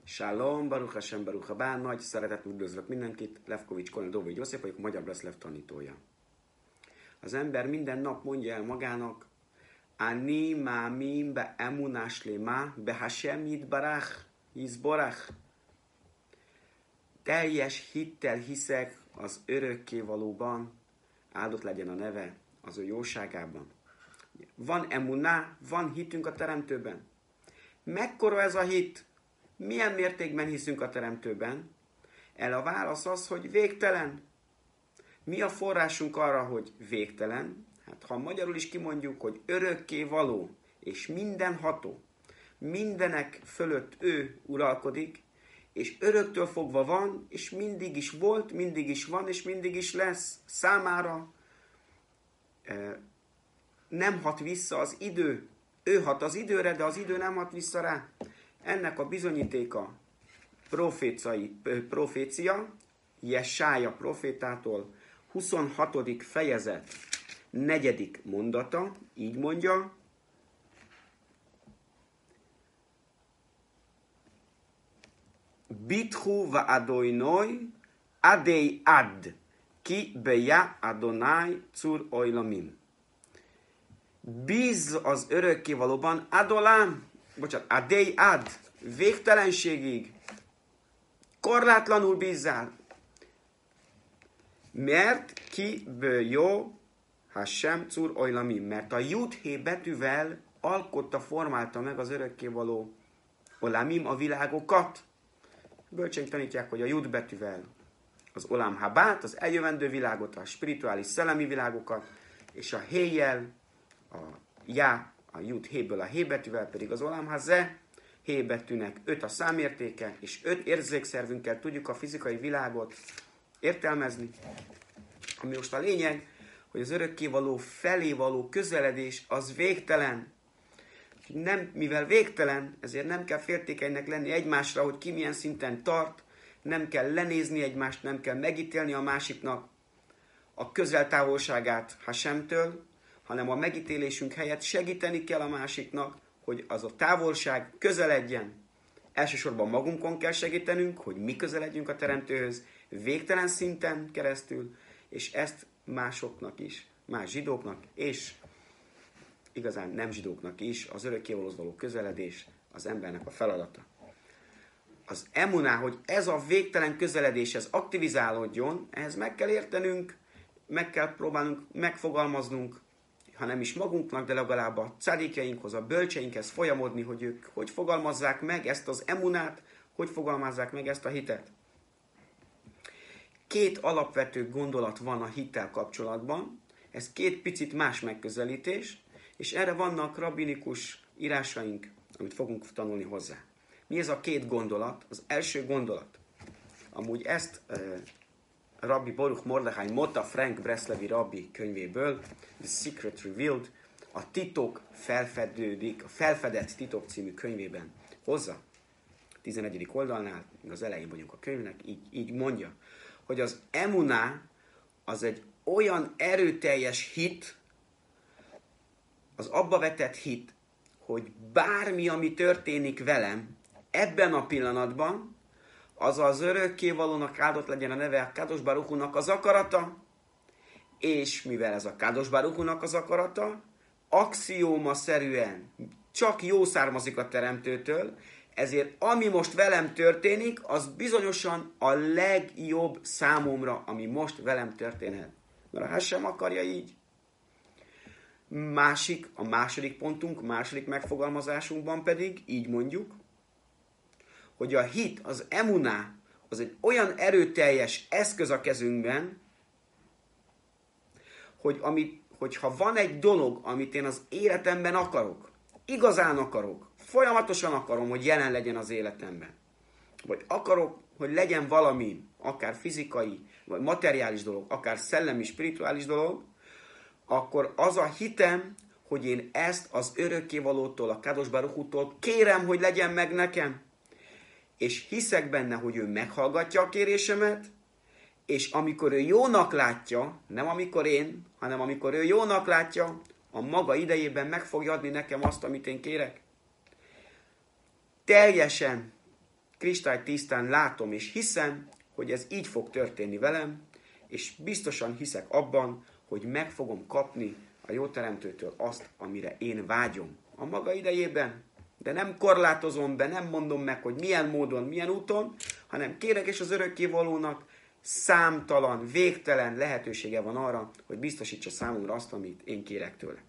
Shalom, Baruch Hashem, Baruch Habán, nagy szeretet üdvözlök mindenkit, Levkovics Kolén Dóvai József vagyok, a Magyar Breszlev tanítója. Az ember minden nap mondja el magának, Ani mámim be emunás lémá, be Hashem yitbarach, yizborach. Teljes hittel hiszek az örökkévalóban, áldott legyen a neve, az ő jóságában. Van emuná, van hitünk a Teremtőben. Mekkora ez a hit? Milyen mértékben hiszünk a Teremtőben? A válasz az, hogy végtelen. Mi a forrásunk arra, hogy végtelen? Hát ha magyarul is kimondjuk, hogy örökké való és mindenható, mindenek fölött ő uralkodik, és öröktől fogva van, és mindig is volt, mindig is van, és mindig is lesz. Számára nem hat vissza az idő. Ő hat az időre, de az idő nem hat vissza rá. Ennek a bizonyítéka profécia, Jesája profétától 26. fejezet 4. mondata, így mondja, Bithu va adoinoi adei ad, ki beja adonai cur oilamim. Bízz az örökkévalóban, adei ad, végtelenségig, korlátlanul bízzál. Mert ki jó Hashem cur oilamim, mert a Jud-Hé betűvel alkotta, formálta meg az örökkévaló olamim, a világokat. Bölcseink tanítják, hogy a Jud betűvel az olam habát, az eljövendő világot, a spirituális szellemi világokat, és a héjjel, a Jud-Héből a Hé betűvel pedig az olam hazé, Hé betűnek 5 a számértéke, és 5 érzékszervünkkel tudjuk a fizikai világot értelmezni. Ami most a lényeg, hogy az örökkévaló felé való közeledés az végtelen. Nem, mivel végtelen, ezért nem kell féltékenynek lenni egymásra, hogy ki milyen szinten tart, nem kell lenézni egymást, nem kell megítélni a másiknak a közeltávolságát Hashemtől, hanem a megítélésünk helyett segíteni kell a másiknak, hogy az a távolság közeledjen. Elsősorban magunkon kell segítenünk, hogy mi közeledjünk a Teremtőhöz végtelen szinten keresztül, és ezt másoknak is, más zsidóknak, és igazán nem zsidóknak is az örökkévalóhoz való közeledés az embernek a feladata. Az emuná, hogy ez a végtelen közeledés, ez aktivizálódjon, ehhez meg kell értenünk, meg kell próbálnunk megfogalmaznunk, ha nem is magunknak, de legalább a cadikjainkhoz, a bölcseinkhez folyamodni, hogy ők hogy fogalmazzák meg ezt az emunát, hogy fogalmazzák meg ezt a hitet. 2 alapvető gondolat van a hittel kapcsolatban, ez 2 picit más megközelítés, és erre vannak rabbinikus írásaink, amit fogunk tanulni hozzá. Mi ez a 2 gondolat? Az első gondolat. Amúgy ezt Rabbi Baruch Mordechai Mota Frank Breslevi rabbi könyvéből, The Secret Revealed, a titok felfedődik, a felfedett titok című könyvében hozza. 11. oldalnál, az elején vagyunk a könyvnek, így mondja, hogy az emuná az egy olyan erőteljes hit, az abba vetett hit, hogy bármi, ami történik velem, ebben a pillanatban, az örökkévalónak áldott legyen a neve, a Kadosh Baruch Hu-nak az akarata, és mivel ez a Kadosh Baruch Hu-nak az akarata, axióma-szerűen csak jó származik a Teremtőtől, ezért ami most velem történik, az bizonyosan a legjobb számomra, ami most velem történhet. Mert a Hashem akarja így. A második pontunk, második megfogalmazásunkban pedig így mondjuk, hogy a hit, az emuná, az egy olyan erőteljes eszköz a kezünkben, hogyha van egy dolog, amit én az életemben akarok, igazán akarok, folyamatosan akarom, hogy jelen legyen az életemben, vagy akarok, hogy legyen valami, akár fizikai, vagy materiális dolog, akár szellemi, spirituális dolog, akkor az a hitem, hogy én ezt az örökkévalótól, a Kadosh Baruch Hu-tól kérem, hogy legyen meg nekem. És hiszek benne, hogy ő meghallgatja a kérésemet, és amikor ő jónak látja, nem amikor én, hanem amikor ő jónak látja, a maga idejében meg fogja adni nekem azt, amit én kérek. Teljesen kristálytisztán látom és hiszem, hogy ez így fog történni velem, és biztosan hiszek abban, hogy meg fogom kapni a jó teremtőtől azt, amire én vágyom. A maga idejében. De nem korlátozom be, nem mondom meg, hogy milyen módon, milyen úton, hanem kérek, és az örökkévalónak számtalan, végtelen lehetősége van arra, hogy biztosítsa számomra azt, amit én kérek tőle.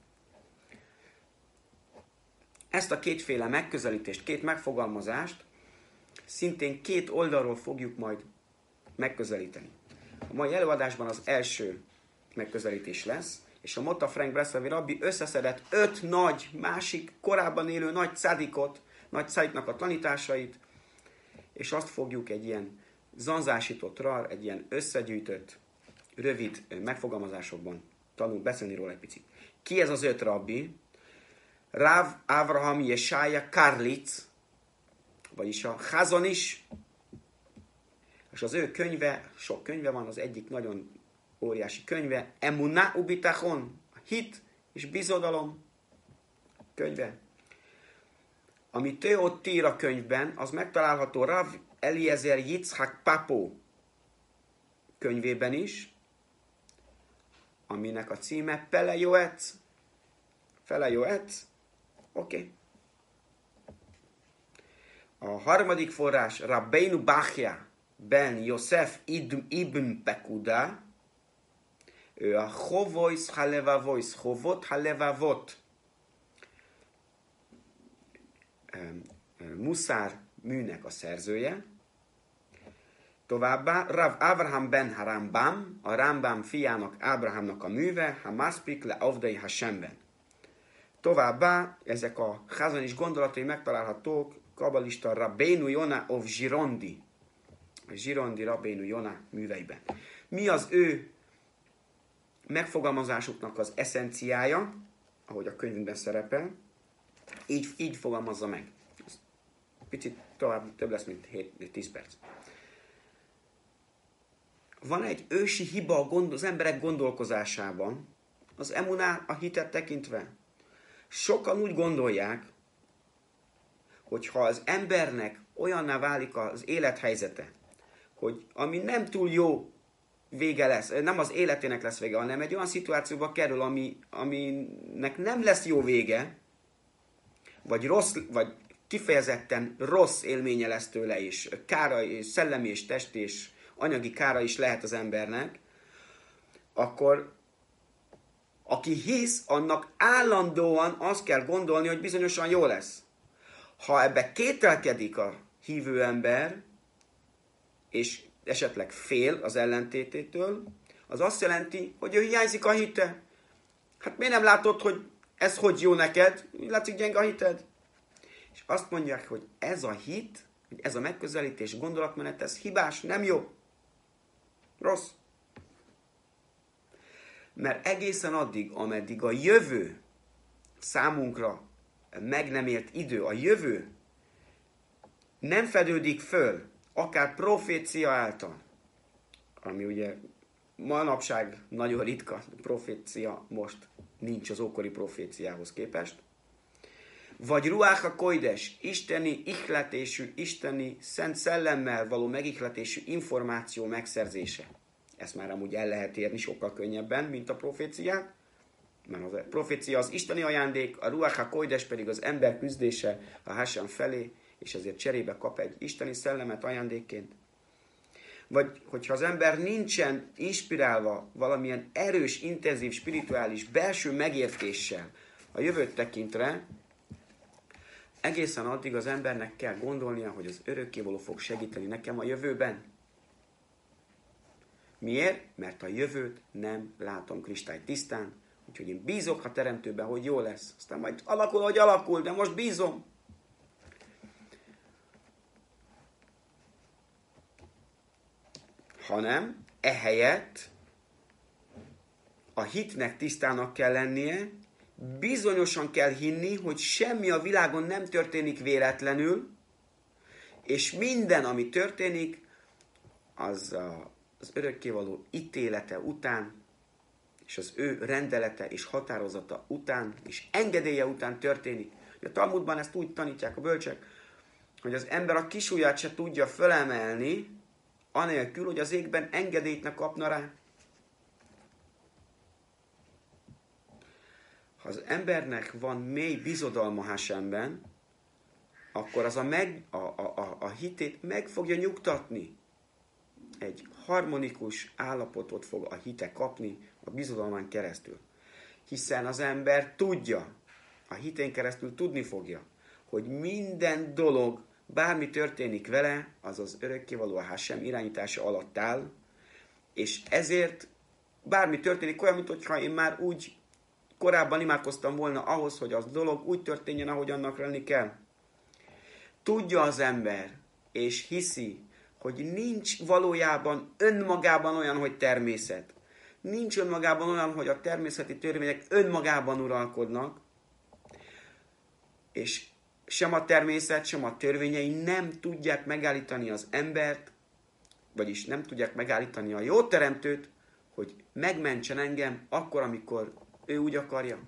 Ezt a kétféle megközelítést, két megfogalmazást szintén két oldalról fogjuk majd megközelíteni. A mai előadásban az első megközelítés lesz, és a Motta Frank Breslevi rabbi összeszedett 5 nagy, másik, korábban élő nagy cádikot, nagy cádiknak a tanításait, és azt fogjuk egy ilyen zanzásított rar, egy ilyen összegyűjtött, rövid megfogalmazásokban beszélni róla egy picit. Ki ez az 5 rabbi? Rav Avraham Jeshaja Karlitz, vagyis a Chazon is, és az ő könyve, sok könyve van, az egyik nagyon óriási könyve, Emunah ubitachon, hit és bizodalom könyve. Amit ő ott ír a könyvben, az megtalálható Rav Eliezer Yitzhak Papo könyvében is, aminek a címe Pele Yoetz. Pele Yoetz, oké. A harmadik forrás Rabbeinu Bachya ben Yosef ibn Pekuda, ő a Chovois Halevavois, Chovot Halevavot Muszár műnek a szerzője. Továbbá Rav Avraham ben Harambam, a Rambam fiának, Ábrahámnak a műve, Hamaspik le Avdei Hashemben. Továbbá ezek a házanis gondolatai megtalálhatók kabalista Rabbeinu Yona of Girondi, a Girondi Rabbeinu Yona műveiben. Mi az ő megfogalmazásuknak az eszenciája, ahogy a könyvünkben szerepel, így fogalmazza meg. Picit tovább, több lesz, mint 7-10 perc. Van egy ősi hiba az emberek gondolkozásában, az emuná, a hitet tekintve. Sokan úgy gondolják, hogy ha az embernek olyanná válik az élethelyzete, hogy ami nem túl jó vége lesz, nem az életének lesz vége, hanem egy olyan szituációba kerül, aminek nem lesz jó vége, vagy rossz, vagy kifejezetten rossz élménye lesz tőle, és kára, és szellemi, és testi, és anyagi kára is lehet az embernek, akkor aki hisz, annak állandóan azt kell gondolni, hogy bizonyosan jó lesz. Ha ebbe kételkedik a hívő ember, és esetleg fél az ellentététől, az azt jelenti, hogy ő hiányzik a hite. Hát miért nem látod, hogy ez hogy jó neked? Látszik gyenge a hited. És azt mondják, hogy ez a hit, hogy ez a megközelítés, gondolatmenet, ez hibás, nem jó. Rossz. Mert egészen addig, ameddig a jövő számunkra meg nem élt idő, a jövő nem fedődik föl, akár profécia által, ami ugye manapság nagyon ritka, profécia most nincs az ókori proféciához képest, vagy Ruach HaKodesh, isteni ihletésű, isteni szent szellemmel való megihletésű információ megszerzése. Ezt már amúgy el lehet érni sokkal könnyebben, mint a proféciát, mert a profécia az isteni ajándék, a Ruach HaKodesh pedig az ember küzdése a Hashem felé, és ezért cserébe kap egy isteni szellemet ajándékként. Vagy hogyha az ember nincsen inspirálva valamilyen erős, intenzív, spirituális, belső megértéssel a jövőt tekintve, egészen addig az embernek kell gondolnia, hogy az örökkévaló fog segíteni nekem a jövőben. Miért? Mert a jövőt nem látom kristálytisztán, úgyhogy én bízok a teremtőben, hogy jó lesz. Aztán majd alakul, hogy alakul, de most bízom. Hanem ehelyett a hitnek tisztának kell lennie, bizonyosan kell hinni, hogy semmi a világon nem történik véletlenül, és minden, ami történik, az az örökkévaló ítélete után, és az ő rendelete és határozata után, és engedélye után történik. A Talmudban ezt úgy tanítják a bölcsek, hogy az ember a kis ujját se tudja fölemelni, anélkül, hogy az égben engedélyt ne kapna rá. Ha az embernek van mély bizodalma Hasemben, akkor az a hitét meg fogja nyugtatni. Egy harmonikus állapotot fog a hite kapni a bizodalmán keresztül. Hiszen az ember tudja, a hitén keresztül tudni fogja, hogy minden dolog, bármi történik vele, az az örökkévaló a Hasem irányítása alatt áll, és ezért bármi történik olyan, mintha én már úgy korábban imádkoztam volna ahhoz, hogy az dolog úgy történjen, ahogy annak lenni kell. Tudja az ember, és hiszi, hogy nincs valójában önmagában olyan, hogy természet. Nincs önmagában olyan, hogy a természeti törvények önmagában uralkodnak, és sem a természet, sem a törvényei nem tudják megállítani az embert, vagyis nem tudják megállítani a jó teremtőt, hogy megmentsen engem akkor, amikor ő úgy akarja.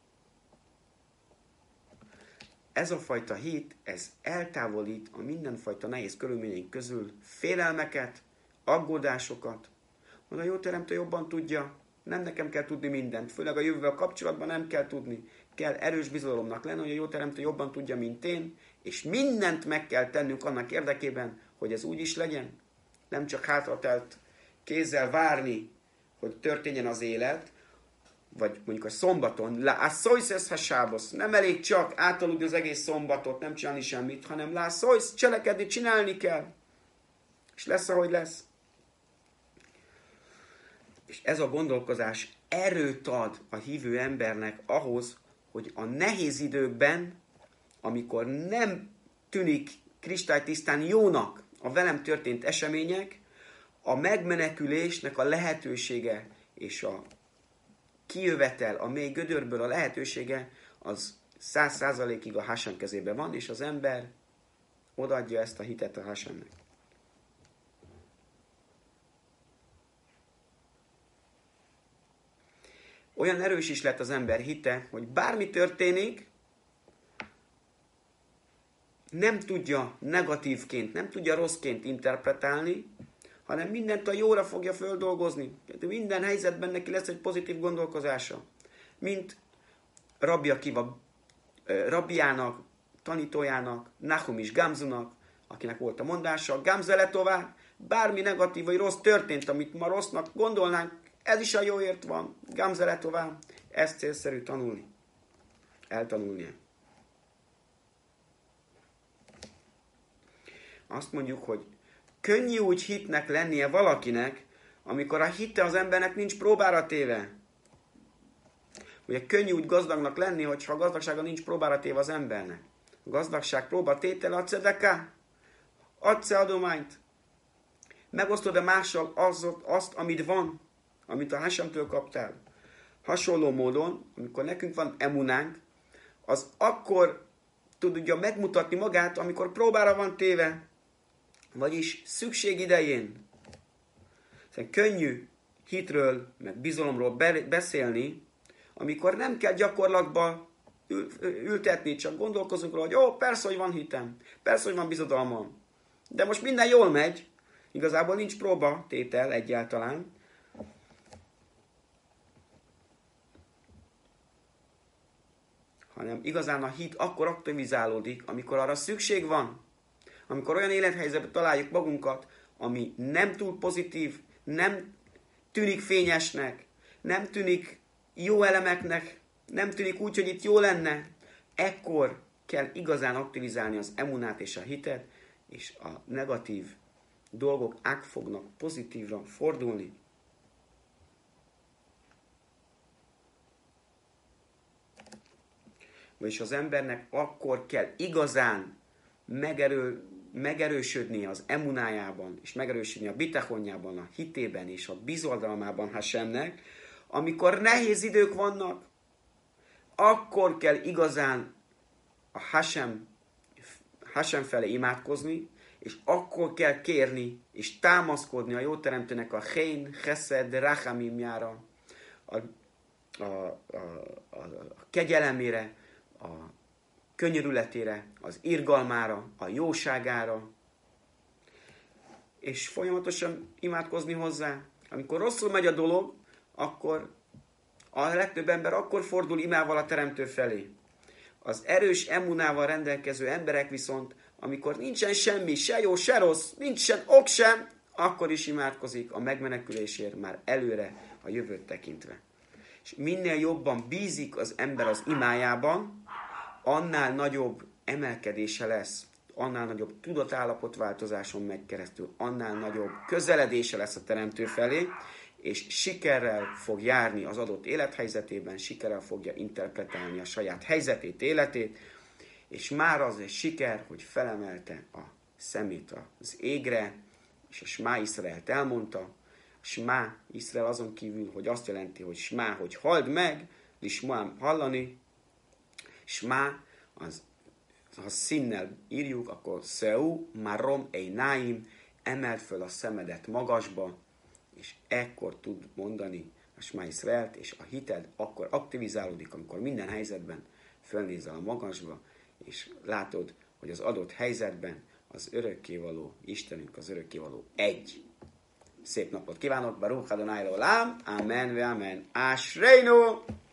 Ez a fajta hit, ez eltávolít a mindenfajta nehéz körülményeink közül félelmeket, aggódásokat. Hogy a jó teremtő jobban tudja, nem nekem kell tudni mindent, főleg a jövővel kapcsolatban nem kell tudni. Kell erős bizalomnak lenni, hogy a jó teremtő jobban tudja, mint én, és mindent meg kell tennünk annak érdekében, hogy ez úgy is legyen. Nem csak hátratelt kézzel várni, hogy történjen az élet, vagy mondjuk a szombaton, nem elég csak átaludni az egész szombatot, nem csinálni semmit, hanem cselekedni, csinálni kell. És lesz, ahogy lesz. És ez a gondolkozás erőt ad a hívő embernek ahhoz, hogy a nehéz időkben, amikor nem tűnik kristálytisztán jónak a velem történt események, a megmenekülésnek a lehetősége és a kijövetel a mély gödörből a lehetősége az 100%-ig a Hasem kezében van, és az ember odaadja ezt a hitet a Hasemnek. Olyan erős is lett az ember hite, hogy bármi történik, nem tudja negatívként, nem tudja rosszként interpretálni, hanem mindent a jóra fogja földolgozni. Minden helyzetben neki lesz egy pozitív gondolkozása. Mint Rabbi Akiva rabbiának, tanítójának, Nahum is Gamzunak, akinek volt a mondása, Gamzeletová, bármi negatív vagy rossz történt, amit ma rossznak gondolnánk, ez is a jóért van. Gamzeletová, ezt célszerű tanulni. Eltanulnia. Azt mondjuk, hogy könnyű úgy hitnek lennie valakinek, amikor a hitte az embernek nincs próbára téve. Ugye könnyű úgy gazdagnak lenni, hogyha a gazdagsága nincs próbára téve az embernek. A gazdagság próbatétele a cedeká. Adsz-e adományt? Megosztod-e mással azt, amit van, amit a Hasemtől kaptál? Hasonló módon, amikor nekünk van emunánk, az akkor tudja megmutatni magát, amikor próbára van téve. Vagyis szükség idején. Szóval könnyű hitről, meg bizalomról beszélni, amikor nem kell gyakorlatba ültetni, csak gondolkozunk róla, hogy persze, hogy van hitem, persze, hogy van bizodalmam, de most minden jól megy, igazából nincs próba tétel egyáltalán. Hanem igazán a hit akkor aktivizálódik, amikor arra szükség van. Amikor olyan élethelyzetben találjuk magunkat, ami nem túl pozitív, nem tűnik fényesnek, nem tűnik jó elemeknek, nem tűnik úgy, hogy itt jó lenne, ekkor kell igazán aktivizálni az emunát és a hitet, és a negatív dolgok át fognak pozitívra fordulni. Vagyis az embernek akkor kell igazán megerősödni az emunájában, és megerősödni a bitachonjában, a hitében és a bizodalmában Hasemnek, amikor nehéz idők vannak, akkor kell igazán a Hasem felé imádkozni, és akkor kell kérni, és támaszkodni a jó teremtőnek a Chén, Chesed, Rachamimjára, a kegyelemére, a könyörületére, az irgalmára, a jóságára, és folyamatosan imádkozni hozzá. Amikor rosszul megy a dolog, akkor a legtöbb ember akkor fordul imával a Teremtő felé. Az erős emunával rendelkező emberek viszont, amikor nincsen semmi, se jó, se rossz, nincsen ok sem, akkor is imádkozik a megmenekülésért már előre a jövőt tekintve. És minél jobban bízik az ember az imájában, annál nagyobb emelkedése lesz, annál nagyobb tudatállapotváltozáson megy keresztül, annál nagyobb közeledése lesz a Teremtő felé, és sikerrel fog járni az adott élethelyzetében, sikerrel fogja interpretálni a saját helyzetét, életét, és már az egy siker, hogy felemelte a szemét az égre, és a Smá Iszraelt elmondta. A Smá Iszrael azon kívül, hogy azt jelenti, hogy Smá, hogy halld meg, Lismoám hallani, Smá, ha színnel írjuk, akkor Szeu, Marom, Eináim, emeld föl a szemedet magasba, és ekkor tud mondani a Smá Iszraelt, és a hited akkor aktivizálódik, amikor minden helyzetben fölnézel a magasba, és látod, hogy az adott helyzetben az örökkévaló Istenünk, az örökkévaló egy. Szép napot kívánok, Baruch Adonai Olam, Amen ve Amen. Ashreinu!